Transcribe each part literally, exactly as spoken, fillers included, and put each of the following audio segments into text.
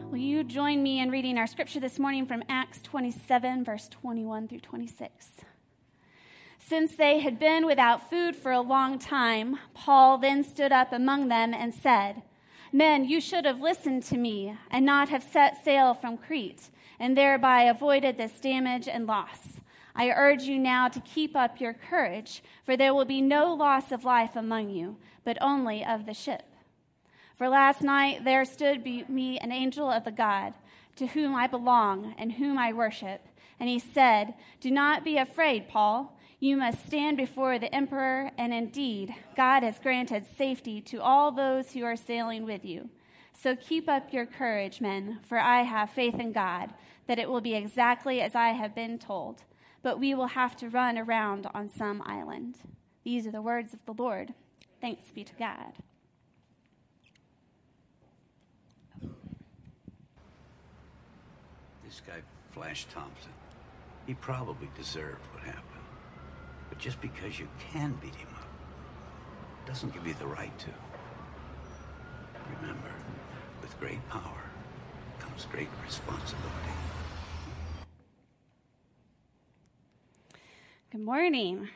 Will you join me in reading our scripture this morning from Acts twenty-seven, verse twenty-one through twenty-six? Since they had been without food for a long time, Paul then stood up among them and said, "Men, you should have listened to me and not have set sail from Crete, and thereby avoided this damage and loss. I urge you now to keep up your courage, for there will be no loss of life among you, but only of the ship. For last night there stood be me an angel of the God, to whom I belong and whom I worship. And he said, 'Do not be afraid, Paul. You must stand before the emperor, and indeed, God has granted safety to all those who are sailing with you. So keep up your courage, men, for I have faith in God, that it will be exactly as I have been told. But we will have to run around on some island.'" These are the words of the Lord. Thanks be to God. This guy, Flash Thompson, he probably deserved what happened. But just because you can beat him up doesn't give you the right to. Remember, with great power comes great responsibility. Good morning.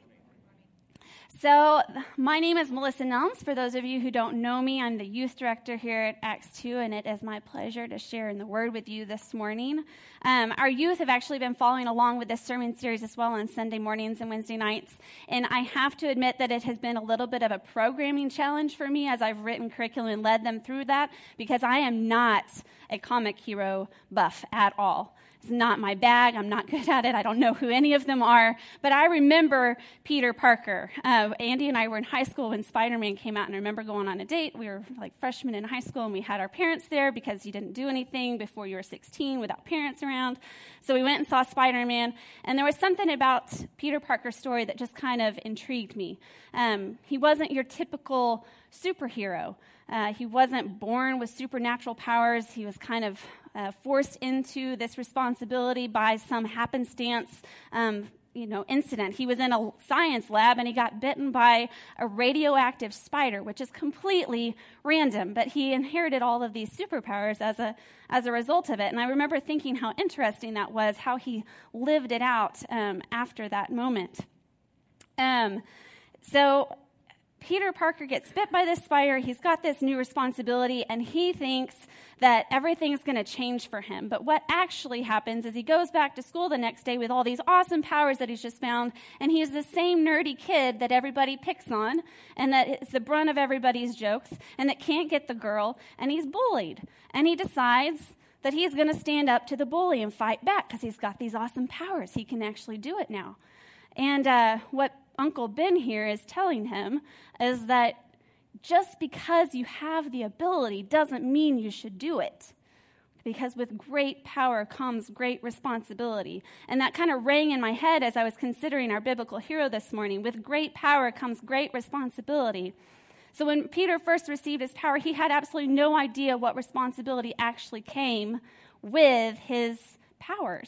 So my name is Melissa Nelms. For those of you who don't know me, I'm the youth director here at Acts two, and it is my pleasure to share in the word with you this morning. Um, our youth have actually been following along with this sermon series as well on Sunday mornings and Wednesday nights, and I have to admit that it has been a little bit of a programming challenge for me as I've written curriculum and led them through that, because I am not a comic hero buff at all. It's not my bag. I'm not good at it. I don't know who any of them are. But I remember Peter Parker. Uh, Andy and I were in high school when Spider-Man came out, and I remember going on a date. We were like freshmen in high school, and we had our parents there because you didn't do anything before you were sixteen without parents around. So we went and saw Spider-Man, and there was something about Peter Parker's story that just kind of intrigued me. Um, he wasn't your typical superhero. Uh, he wasn't born with supernatural powers. He was kind of uh, forced into this responsibility by some happenstance, um, you know, incident. He was in a science lab and he got bitten by a radioactive spider, which is completely random. But he inherited all of these superpowers as a as a result of it. And I remember thinking how interesting that was, how he lived it out um, after that moment. Um, so. Peter Parker gets bit by this spider. He's got this new responsibility, and he thinks that everything's going to change for him. But what actually happens is he goes back to school the next day with all these awesome powers that he's just found, and he's the same nerdy kid that everybody picks on, and that is the brunt of everybody's jokes, and that can't get the girl, and he's bullied. And he decides that he's going to stand up to the bully and fight back because he's got these awesome powers. He can actually do it now. And uh, what Uncle Ben here is telling him is that just because you have the ability doesn't mean you should do it. Because with great power comes great responsibility. And that kind of rang in my head as I was considering our biblical hero this morning. With great power comes great responsibility. So when Peter first received his power, he had absolutely no idea what responsibility actually came with his powers.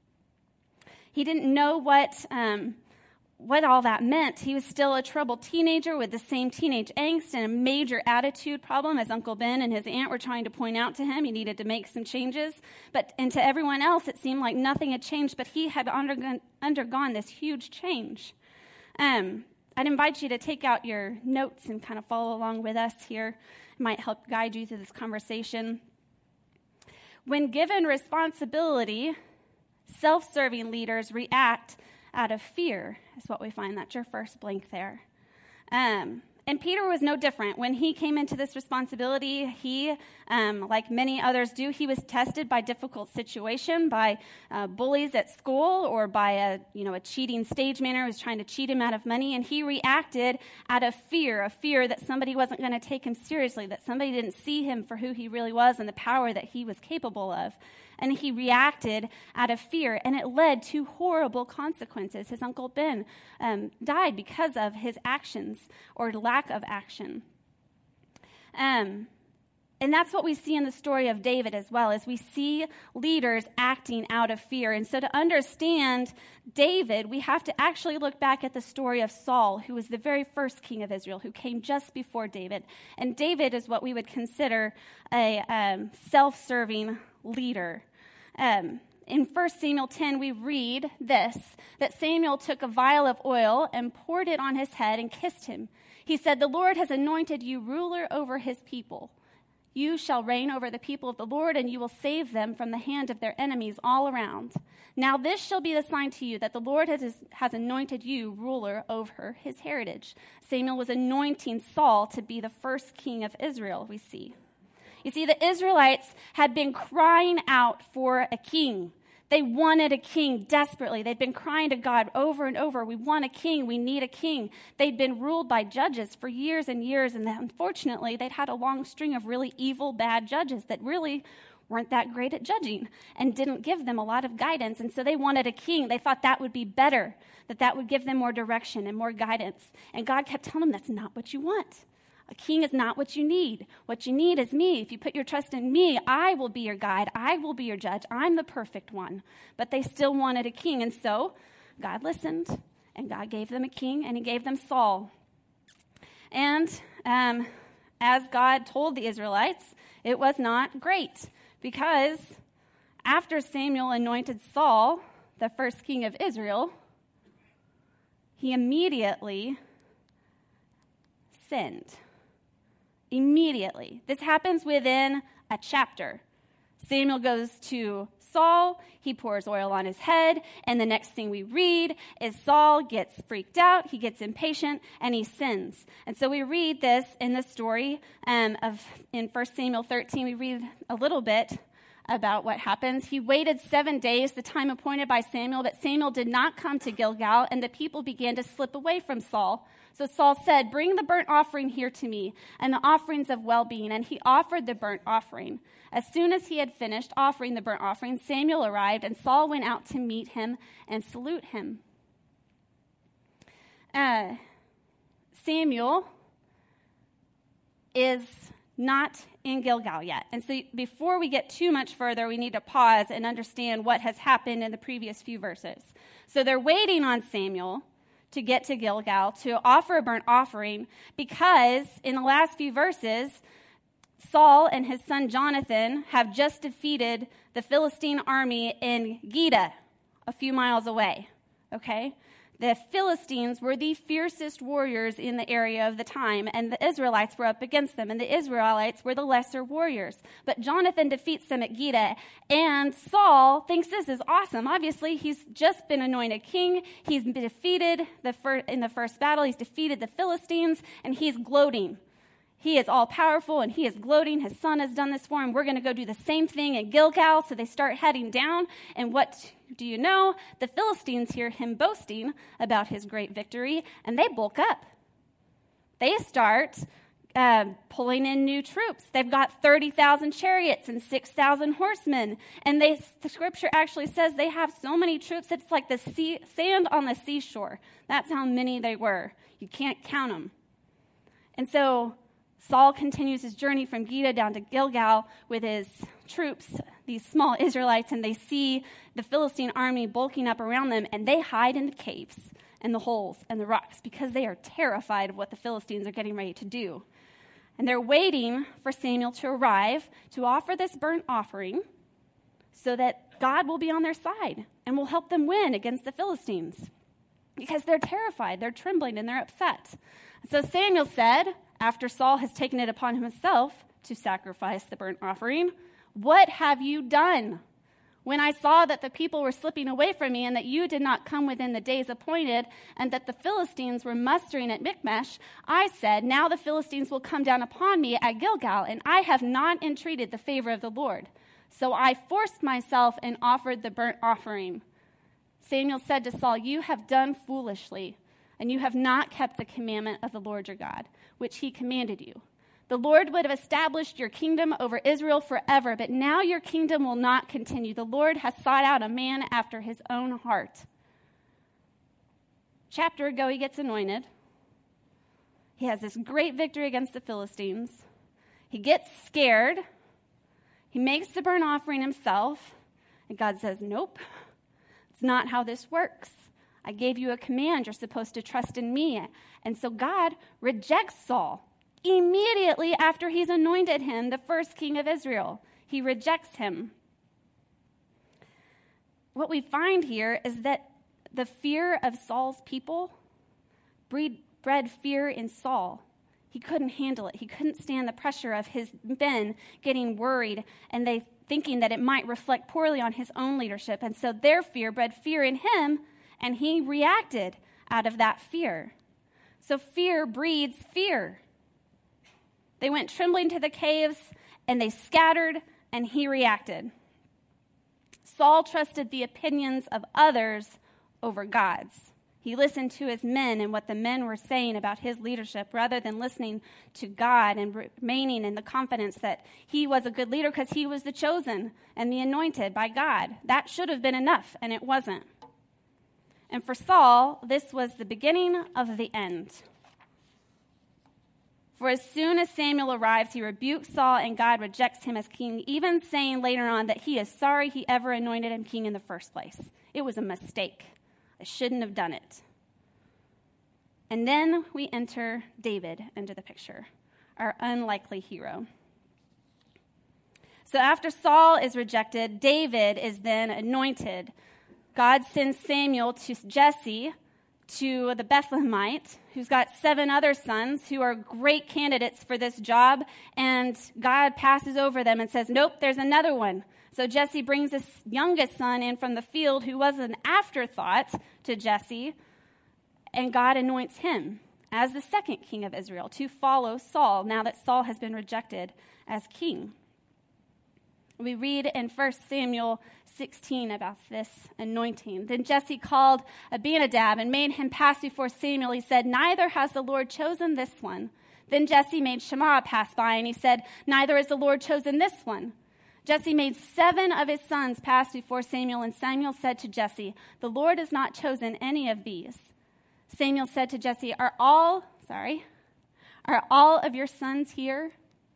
He didn't know what um, what all that meant. He was still a troubled teenager with the same teenage angst and a major attitude problem, as Uncle Ben and his aunt were trying to point out to him. He needed to make some changes. But and to everyone else, it seemed like nothing had changed, but he had undergone, undergone this huge change. Um, I'd invite you to take out your notes and kind of follow along with us here. It might help guide you through this conversation. When given responsibility, self-serving leaders react out of fear, is what we find. That's your first blank there. Um, and Peter was no different. When he came into this responsibility, he, um, like many others do, he was tested by difficult situation, by uh, bullies at school, or by a, you know, a cheating stage manager who was trying to cheat him out of money, and he reacted out of fear, a fear that somebody wasn't going to take him seriously, that somebody didn't see him for who he really was and the power that he was capable of. And he reacted out of fear, and it led to horrible consequences. His Uncle Ben um, died because of his actions or lack of action. Um, And that's what we see in the story of David as well, as we see leaders acting out of fear. And so to understand David, we have to actually look back at the story of Saul, who was the very first king of Israel, who came just before David. And David is what we would consider a um, self-serving leader. Um, in First Samuel ten, we read this, that Samuel took a vial of oil and poured it on his head and kissed him. He said, "The Lord has anointed you ruler over his people. You shall reign over the people of the Lord, and you will save them from the hand of their enemies all around. Now this shall be the sign to you that the Lord has, has anointed you ruler over his heritage." Samuel was anointing Saul to be the first king of Israel, we see. You see, the Israelites had been crying out for a king. They wanted a king desperately. They'd been crying to God over and over, "We want a king. We need a king." They'd been ruled by judges for years and years, and unfortunately, they'd had a long string of really evil, bad judges that really weren't that great at judging and didn't give them a lot of guidance. And so they wanted a king. They thought that would be better, that that would give them more direction and more guidance. And God kept telling them, that's not what you want. A king is not what you need. What you need is me. If you put your trust in me, I will be your guide. I will be your judge. I'm the perfect one. But they still wanted a king. And so God listened, and God gave them a king, and he gave them Saul. And um, as God told the Israelites, it was not great, because after Samuel anointed Saul, the first king of Israel, he immediately sinned. Immediately. This happens within a chapter. Samuel goes to Saul, he pours oil on his head, and the next thing we read is Saul gets freaked out, he gets impatient, and he sins. And so we read this in the story um, of in First Samuel thirteen. We read a little bit about what happens. He waited seven days, the time appointed by Samuel, but Samuel did not come to Gilgal, and the people began to slip away from Saul. So Saul said, "Bring the burnt offering here to me, and the offerings of well-being." And he offered the burnt offering. As soon as he had finished offering the burnt offering, Samuel arrived, and Saul went out to meet him and salute him. Uh, Samuel is not in Gilgal yet. And so before we get too much further, we need to pause and understand what has happened in the previous few verses. So they're waiting on Samuel to get to Gilgal to offer a burnt offering, because in the last few verses, Saul and his son Jonathan have just defeated the Philistine army in Geba, a few miles away, okay? The Philistines were the fiercest warriors in the area of the time, and the Israelites were up against them, and the Israelites were the lesser warriors. But Jonathan defeats them at Geba, and Saul thinks this is awesome. Obviously, he's just been anointed king. He's defeated the fir- in the first battle. He's defeated the Philistines, and he's gloating. He is all-powerful, and he is gloating. His son has done this for him. We're going to go do the same thing at Gilgal. So they start heading down, and what do you know? The Philistines hear him boasting about his great victory, and they bulk up. They start uh, pulling in new troops. They've got thirty thousand chariots and six thousand horsemen, and they, the scripture actually says they have so many troops that it's like the sea, sand on the seashore. That's how many they were. You can't count them. And so Saul continues his journey from Geba down to Gilgal with his troops, these small Israelites, and they see the Philistine army bulking up around them, and they hide in the caves and the holes and the rocks because they are terrified of what the Philistines are getting ready to do. And they're waiting for Samuel to arrive to offer this burnt offering so that God will be on their side and will help them win against the Philistines, because they're terrified, they're trembling, and they're upset. So Samuel said, after Saul has taken it upon himself to sacrifice the burnt offering, "What have you done? When I saw that the people were slipping away from me, and that you did not come within the days appointed, and that the Philistines were mustering at Michmash, I said, now the Philistines will come down upon me at Gilgal, and I have not entreated the favor of the Lord. So I forced myself and offered the burnt offering." Samuel said to Saul, "You have done foolishly, and you have not kept the commandment of the Lord your God, which he commanded you. The Lord would have established your kingdom over Israel forever, but now your kingdom will not continue. The Lord has sought out a man after his own heart." Chapter ago, he gets anointed. He has this great victory against the Philistines. He gets scared. He makes the burnt offering himself. And God says, nope, it's not how this works. I gave you a command. You're supposed to trust in me. And so God rejects Saul immediately after he's anointed him the first king of Israel. He rejects him. What we find here is that the fear of Saul's people bred, bred fear in Saul. He couldn't handle it. He couldn't stand the pressure of his men getting worried and they thinking that it might reflect poorly on his own leadership. And so their fear bred fear in him, and he reacted out of that fear. So fear breeds fear. They went trembling to the caves, and they scattered, and he reacted. Saul trusted the opinions of others over God's. He listened to his men and what the men were saying about his leadership rather than listening to God and remaining in the confidence that he was a good leader because he was the chosen and the anointed by God. That should have been enough, and it wasn't. And for Saul, this was the beginning of the end. For as soon as Samuel arrives, he rebukes Saul, and God rejects him as king, even saying later on that he is sorry he ever anointed him king in the first place. It was a mistake. I shouldn't have done it. And then we enter David into the picture, our unlikely hero. So after Saul is rejected, David is then anointed. God sends Samuel to Jesse, to the Bethlehemite, who's got seven other sons who are great candidates for this job, and God passes over them and says, nope, there's another one. So Jesse brings his youngest son in from the field, who was an afterthought to Jesse, and God anoints him as the second king of Israel to follow Saul, now that Saul has been rejected as king. We read in First Samuel sixteen about this anointing. Then Jesse called Abinadab and made him pass before Samuel. He said, neither has the Lord chosen this one. Then Jesse made Shammah pass by, and he said, neither has the Lord chosen this one. Jesse made seven of his sons pass before Samuel, and Samuel said to Jesse, the Lord has not chosen any of these. Samuel said to Jesse, are all, sorry, are all of your sons here?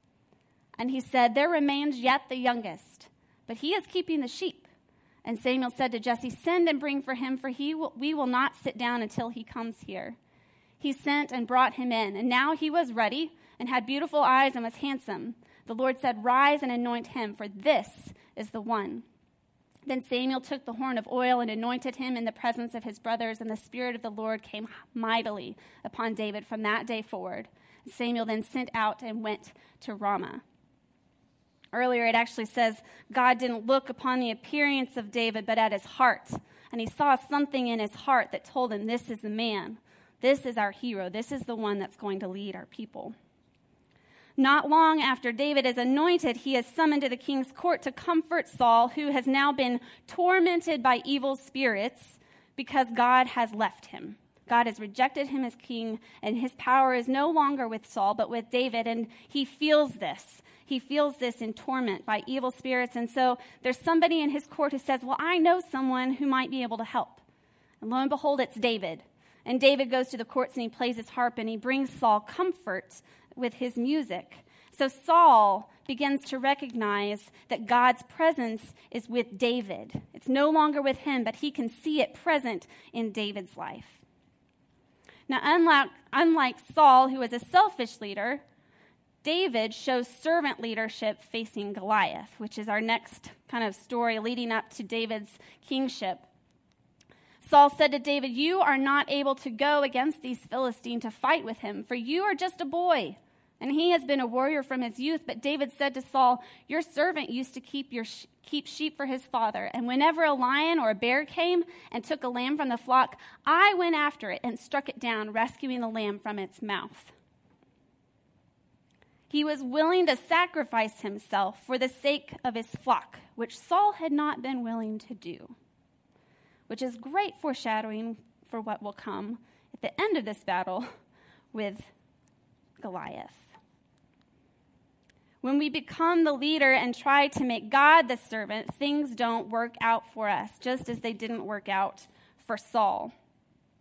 And he said, there remains yet the youngest, but he is keeping the sheep. And Samuel said to Jesse, send and bring for him, for he will, we will not sit down until he comes here. He sent and brought him in, and now he was ruddy and had beautiful eyes and was handsome. The Lord said, rise and anoint him, for this is the one. Then Samuel took the horn of oil and anointed him in the presence of his brothers, and the Spirit of the Lord came mightily upon David from that day forward. Samuel then sent out and went to Ramah. Earlier it actually says God didn't look upon the appearance of David, but at his heart. And he saw something in his heart that told him, this is the man. This is our hero. This is the one that's going to lead our people. Not long after David is anointed, he is summoned to the king's court to comfort Saul, who has now been tormented by evil spirits because God has left him. God has rejected him as king, and his power is no longer with Saul, but with David, and he feels this. He feels this in torment by evil spirits, and so there's somebody in his court who says, well, I know someone who might be able to help. And lo and behold, it's David. And David goes to the courts and he plays his harp, and he brings Saul comfort with his music. So Saul begins to recognize that God's presence is with David. It's no longer with him, but he can see it present in David's life. Now, unlike, unlike Saul, who was a selfish leader, David shows servant leadership facing Goliath, which is our next kind of story leading up to David's kingship. Saul said to David, you are not able to go against these Philistines to fight with him, for you are just a boy, and he has been a warrior from his youth. But David said to Saul, your servant used to keep your sh- keep sheep for his father, and whenever a lion or a bear came and took a lamb from the flock, I went after it and struck it down, rescuing the lamb from its mouth. He was willing to sacrifice himself for the sake of his flock, which Saul had not been willing to do, which is great foreshadowing for what will come at the end of this battle with Goliath. When we become the leader and try to make God the servant, things don't work out for us, just as they didn't work out for Saul.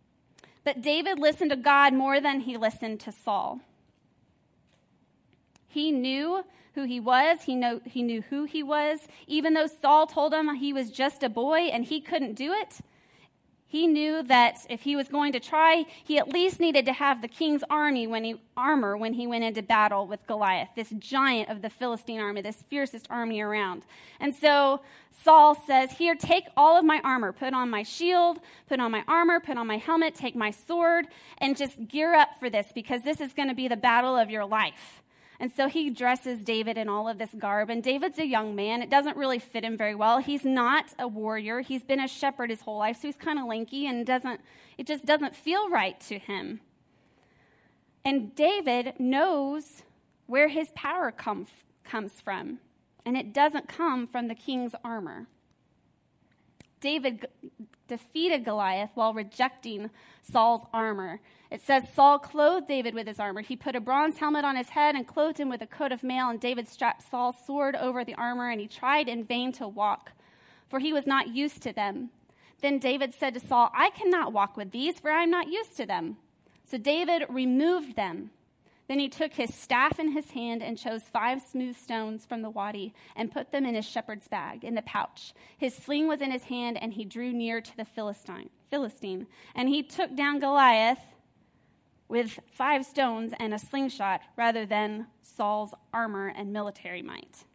But David listened to God more than he listened to Saul. He knew who he was. He, know, he knew who he was. Even though Saul told him he was just a boy and he couldn't do it, he knew that if he was going to try, he at least needed to have the king's army when he, armor when he went into battle with Goliath, this giant of the Philistine army, this fiercest army around. And so Saul says, here, take all of my armor, put on my shield, put on my armor, put on my helmet, take my sword, and just gear up for this, because this is going to be the battle of your life. And so he dresses David in all of this garb. And David's a young man. It doesn't really fit him very well. He's not a warrior. He's been a shepherd his whole life, so he's kind of lanky and doesn't. It just doesn't feel right to him. And David knows where his power come, comes from. And it doesn't come from the king's armor. David g- defeated Goliath while rejecting Saul's armor. It says Saul clothed David with his armor. He put a bronze helmet on his head and clothed him with a coat of mail, and David strapped Saul's sword over the armor, and he tried in vain to walk, for he was not used to them. Then David said to Saul, I cannot walk with these, for I am not used to them. So David removed them. Then he took his staff in his hand and chose five smooth stones from the wadi and put them in his shepherd's bag, in the pouch. His sling was in his hand, and he drew near to the Philistine. Philistine. And he took down Goliath with five stones and a slingshot rather than Saul's armor and military might.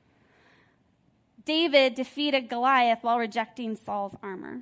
David defeated Goliath while rejecting Saul's armor.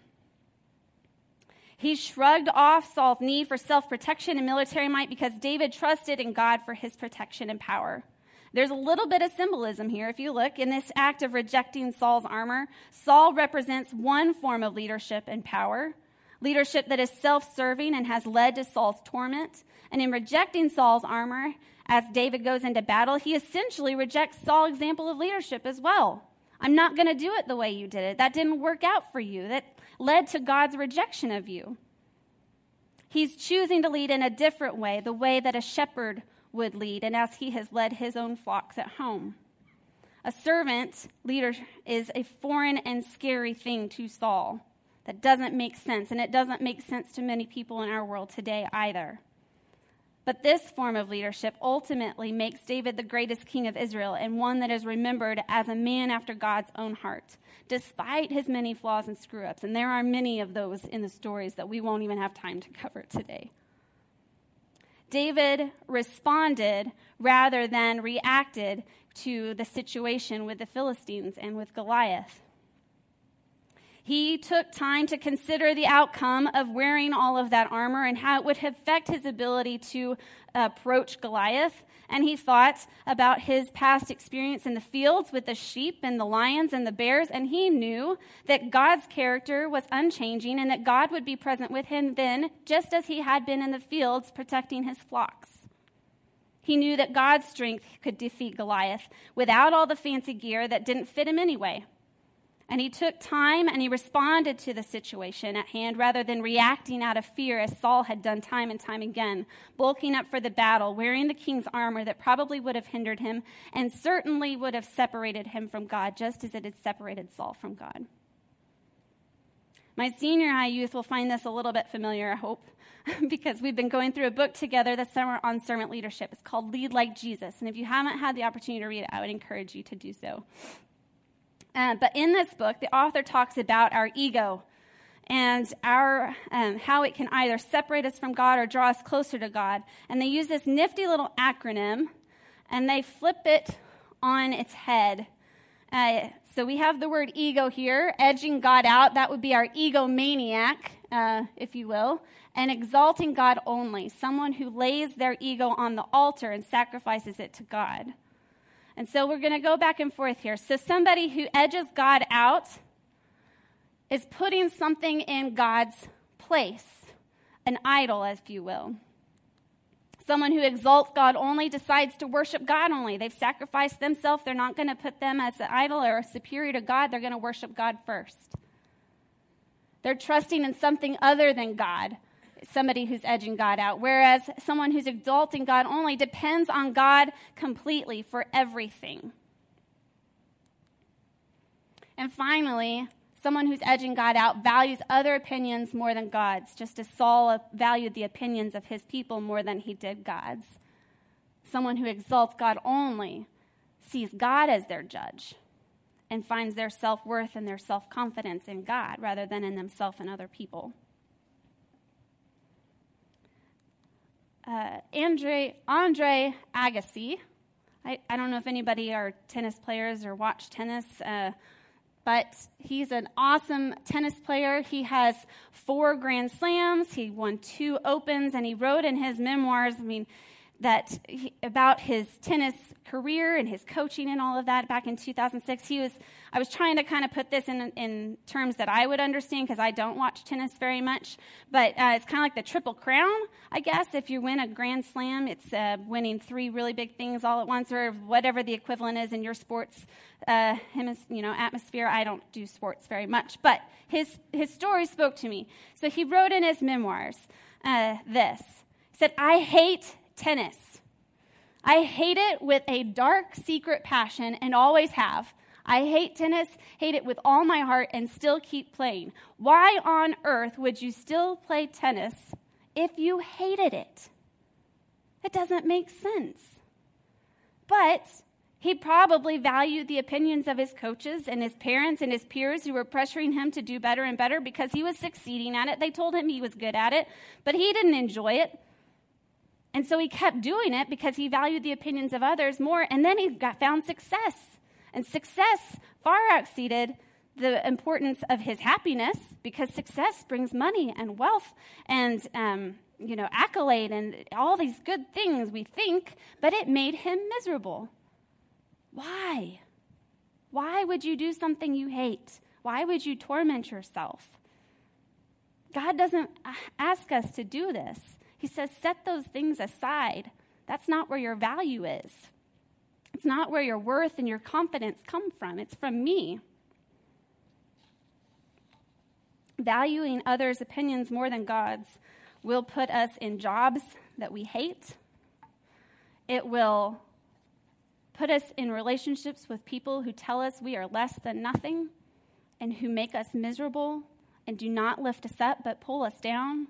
He shrugged off Saul's need for self-protection and military might because David trusted in God for his protection and power. There's a little bit of symbolism here. If you look, in this act of rejecting Saul's armor, Saul represents one form of leadership and power, leadership that is self-serving and has led to Saul's torment. And in rejecting Saul's armor, as David goes into battle, he essentially rejects Saul's example of leadership as well. I'm not going to do it the way you did it. That didn't work out for you. That led to God's rejection of you. He's choosing to lead in a different way, the way that a shepherd would lead, and as he has led his own flocks at home. A servant leader is a foreign and scary thing to Saul that doesn't make sense, and it doesn't make sense to many people in our world today either. But this form of leadership ultimately makes David the greatest king of Israel, and one that is remembered as a man after God's own heart, despite his many flaws and screw-ups. And there are many of those in the stories that we won't even have time to cover today. David responded rather than reacted to the situation with the Philistines and with Goliath. He took time to consider the outcome of wearing all of that armor and how it would affect his ability to approach Goliath. And he thought about his past experience in the fields with the sheep and the lions and the bears. And he knew that God's character was unchanging and that God would be present with him then, just as he had been in the fields protecting his flocks. He knew that God's strength could defeat Goliath without all the fancy gear that didn't fit him anyway. And he took time and he responded to the situation at hand rather than reacting out of fear as Saul had done time and time again, bulking up for the battle, wearing the king's armor that probably would have hindered him and certainly would have separated him from God, just as it had separated Saul from God. My senior high youth will find this a little bit familiar, I hope, because we've been going through a book together this summer on servant leadership. It's called Lead Like Jesus. And if you haven't had the opportunity to read it, I would encourage you to do so. Uh, but in this book, the author talks about our ego and our um, how it can either separate us from God or draw us closer to God. And they use this nifty little acronym, and they flip it on its head. Uh, so we have the word ego here, edging God out. That would be our egomaniac, uh, if you will. And exalting God only, someone who lays their ego on the altar and sacrifices it to God. And so we're going to go back and forth here. So somebody who edges God out is putting something in God's place, an idol, if you will. Someone who exalts God only decides to worship God only. They've sacrificed themselves. They're not going to put them as an idol or superior to God. They're going to worship God first. They're trusting in something other than God. Somebody who's edging God out, whereas someone who's exalting God only depends on God completely for everything. And finally, someone who's edging God out values other opinions more than God's, just as Saul valued the opinions of his people more than he did God's. Someone who exalts God only sees God as their judge and finds their self-worth and their self-confidence in God rather than in themselves and other people. Uh, Andre, Andre Agassi, I, I don't know if anybody are tennis players or watch tennis, uh, but he's an awesome tennis player. He has four Grand Slams. He won two Opens, and he wrote in his memoirs, I mean, that he, about his tennis career and his coaching and all of that back in two thousand six. He was, I was trying to kind of put this in, in terms that I would understand because I don't watch tennis very much, but uh, it's kind of like the Triple Crown, I guess. If you win a Grand Slam, it's uh, winning three really big things all at once, or whatever the equivalent is in your sports uh, hemis- you know, atmosphere. I don't do sports very much, but his, his story spoke to me. So he wrote in his memoirs uh, this. He said, "I hate tennis. I hate it with a dark, secret passion and always have. I hate tennis, hate it with all my heart, and still keep playing. Why on earth would you still play tennis if you hated it? It doesn't make sense." But he probably valued the opinions of his coaches and his parents and his peers who were pressuring him to do better and better because he was succeeding at it. They told him he was good at it, but he didn't enjoy it. And so he kept doing it because he valued the opinions of others more, and then he got found success. And success far exceeded the importance of his happiness, because success brings money and wealth and, um, you know, accolade and all these good things we think, but it made him miserable. Why? Why would you do something you hate? Why would you torment yourself? God doesn't ask us to do this. He says, set those things aside. That's not where your value is. It's not where your worth and your confidence come from. It's from me. Valuing others' opinions more than God's will put us in jobs that we hate. It will put us in relationships with people who tell us we are less than nothing and who make us miserable and do not lift us up but pull us down.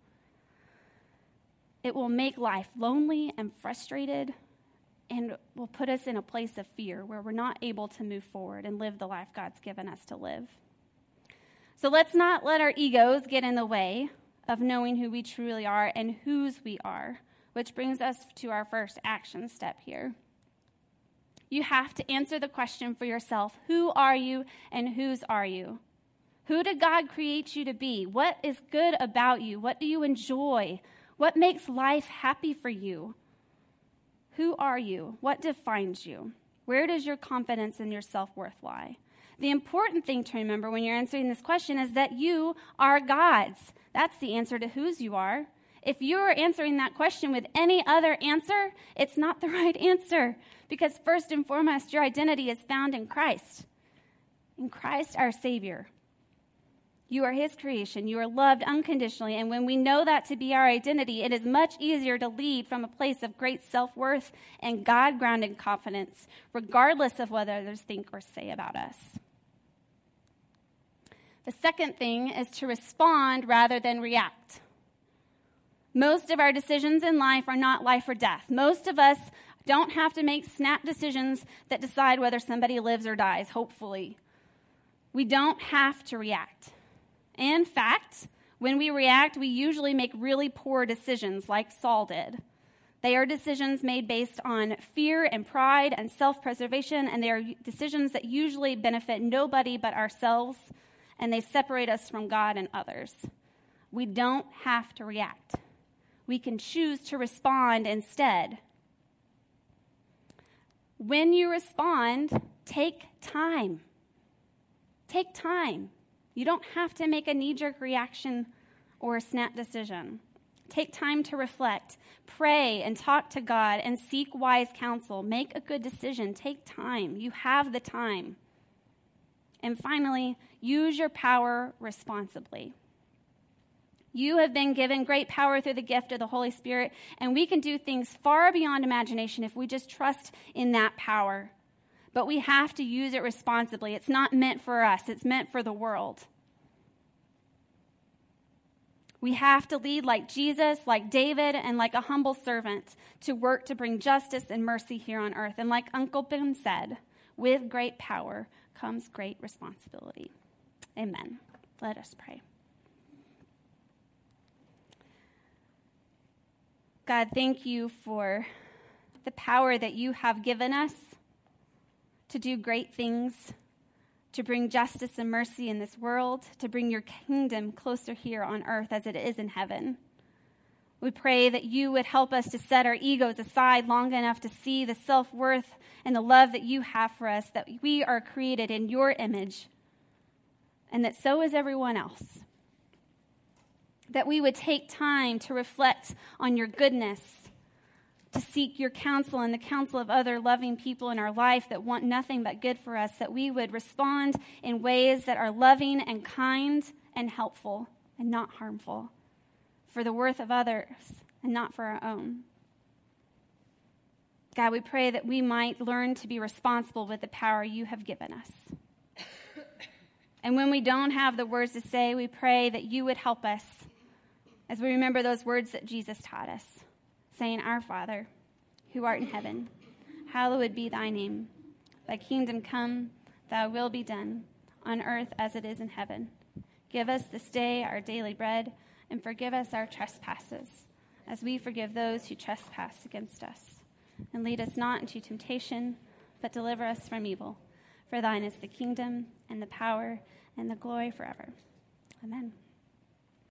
It will make life lonely and frustrated, and will put us in a place of fear where we're not able to move forward and live the life God's given us to live. So let's not let our egos get in the way of knowing who we truly are and whose we are, which brings us to our first action step here. You have to answer the question for yourself: who are you and whose are you? Who did God create you to be? What is good about you? What do you enjoy? What makes life happy for you? Who are you? What defines you? Where does your confidence and your self-worth lie? The important thing to remember when you're answering this question is that you are God's. That's the answer to whose you are. If you're answering that question with any other answer, it's not the right answer, because first and foremost, your identity is found in Christ. In Christ, our Savior. You are his creation. You are loved unconditionally. And when we know that to be our identity, it is much easier to lead from a place of great self-worth and God-grounded confidence, regardless of what others think or say about us. The second thing is to respond rather than react. Most of our decisions in life are not life or death. Most of us don't have to make snap decisions that decide whether somebody lives or dies, hopefully. We don't have to react. In fact, when we react, we usually make really poor decisions like Saul did. They are decisions made based on fear and pride and self-preservation, and they are decisions that usually benefit nobody but ourselves, and they separate us from God and others. We don't have to react. We can choose to respond instead. When you respond, take time. Take time. You don't have to make a knee-jerk reaction or a snap decision. Take time to reflect, pray, and talk to God, and seek wise counsel. Make a good decision. Take time. You have the time. And finally, use your power responsibly. You have been given great power through the gift of the Holy Spirit, and we can do things far beyond imagination if we just trust in that power. But we have to use it responsibly. It's not meant for us. It's meant for the world. We have to lead like Jesus, like David, and like a humble servant to work to bring justice and mercy here on earth. And like Uncle Ben said, with great power comes great responsibility. Amen. Let us pray. God, thank you for the power that you have given us to do great things, to bring justice and mercy in this world, to bring your kingdom closer here on earth as it is in heaven. We pray that you would help us to set our egos aside long enough to see the self-worth and the love that you have for us, that we are created in your image, and that so is everyone else. That we would take time to reflect on your goodness, to seek your counsel and the counsel of other loving people in our life that want nothing but good for us, that we would respond in ways that are loving and kind and helpful and not harmful, for the worth of others and not for our own. God, we pray that we might learn to be responsible with the power you have given us. And when we don't have the words to say, we pray that you would help us as we remember those words that Jesus taught us, saying, Our Father, who art in heaven, hallowed be thy name. Thy kingdom come, thy will be done, on earth as it is in heaven. Give us this day our daily bread, and forgive us our trespasses, as we forgive those who trespass against us. And lead us not into temptation, but deliver us from evil. For thine is the kingdom, and the power, and the glory forever. Amen.